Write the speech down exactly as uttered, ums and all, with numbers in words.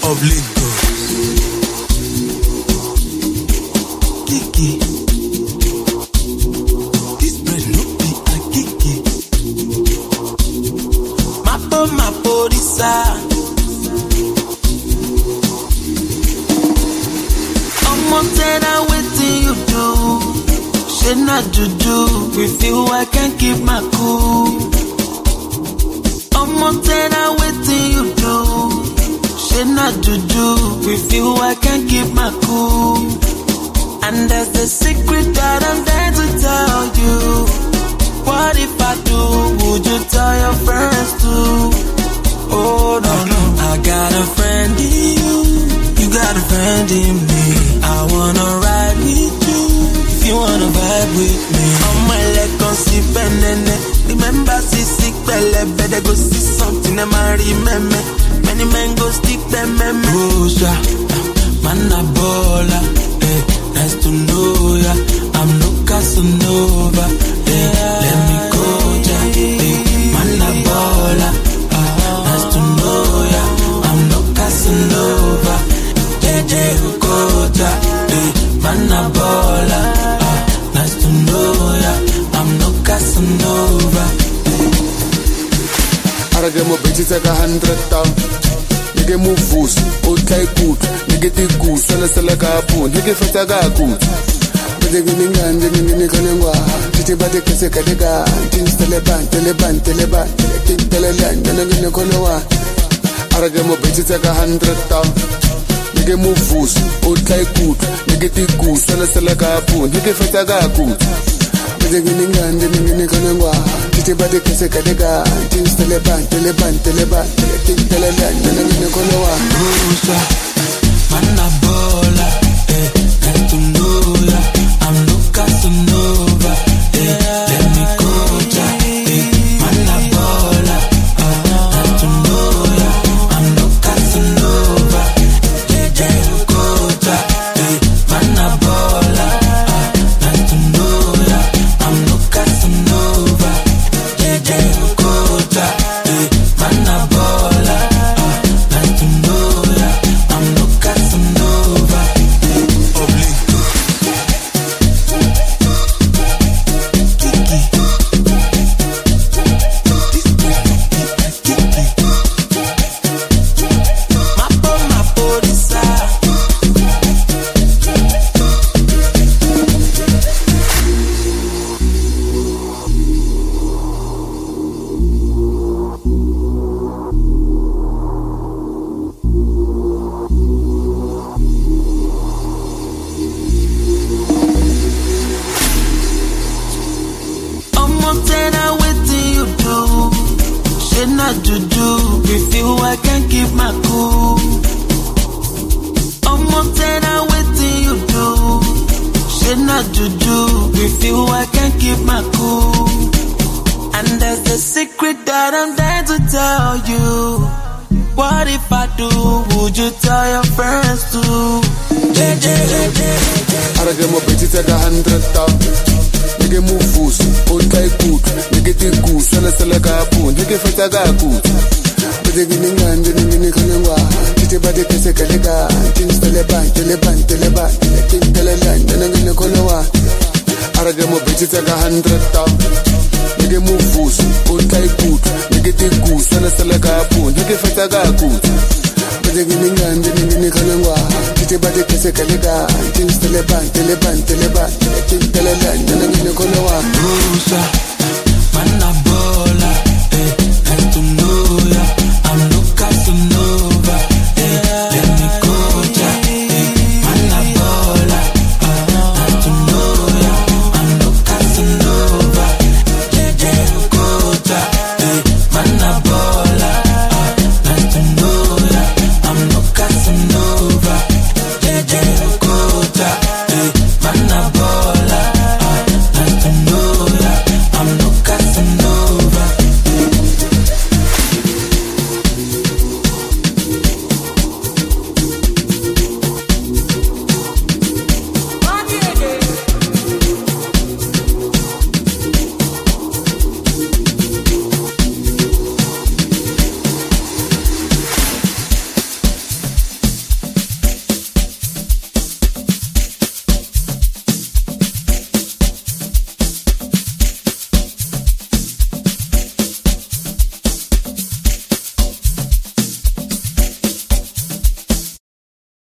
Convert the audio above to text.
of Lagos. Kiki, this bread no be a kiki. Mapo mapo disa. Omo tell her wetin you do. She not juju. With you I can't keep my cool. Omo tell her wetin you do. She not juju. With you I can't keep my cool. And there's a secret that I'm there to tell you. What if I do? Would you tell your friends too? Oh no no, I got a friend in you. You got a friend in me. I wanna ride with you. If you wanna vibe with me, on my leg on see penene. Remember see sick belle, better go see something I might remember. Many men go stick them meme. Rosa, man a baller, eh. Nice to know ya. I'm no Casanova, eh. Let me go, ja, eh. Man a baller, ah. Nice to know ya. I'm no Casanova, J J Ukota, eh. Man a baller, ah. Nice to know ya. I'm no Casanova. I get my bitches like a hundred thousand. Nigga move fools, old like good. Nigga take good, sell sell like a poon. Nigga fetch a guy good. Nigga giving and giving me Kalangwa. Titi body kese kadega. Tins teleban, teleban, teleban. King teleland, then I'm gonna call you. I get my bitches like a hundred thousand. Nigga move fools, old like good. Nigga take good, sell sell like a poon. Nigga fetch a guy good. Nigga giving and giving me Kalangwa. Titi body kese kadega. Tins teleban, teleban, teleban. King teleland, then I'm gonna call you. Rosa, man a baller, eh. Nice to know ya. I'm no Casanova, eh. Let me go, ja, eh. Man a baller, ah. Nice to know ya. I'm no Casanova, J J Ukota, eh. Man a baller, ah. Nice to know ya. I'm no Casanova, J J Ukota, eh. Man a baller, ah. Nice to know ya. I'm no Casanova, of Lagos. Kiki, this boy no be a kiki. Mapo mapo disa. Omo tell her wetin you do. She not juju. With you I can't keep my cool. Omo tell her wetin you do. She not juju. With you I can't keep my cool. And there's a secret that I'm there to tell you. What if I do? Would you tell your friends too? J J J J. I get my bitches like a hundred thousand. Nigga move fools, old like good. Nigga take good, sell sell like a poon. Nigga fetch a guy good. Nigga giving and giving me Kalangwa. Titi body kese kadega. Tins teleban, teleban, teleban. King teleland, then I'm gonna call you. I get my bitches like a hundred thousand. Nigga move fools, old like good. Nigga take good, sell sell like a poon. Nigga fetch a guy good. Nigga giving and giving me Kalangwa. Titi body kese kadega. Tins teleban, teleban, teleban. King teleland, then I'm gonna call you. Rosa, man a baller.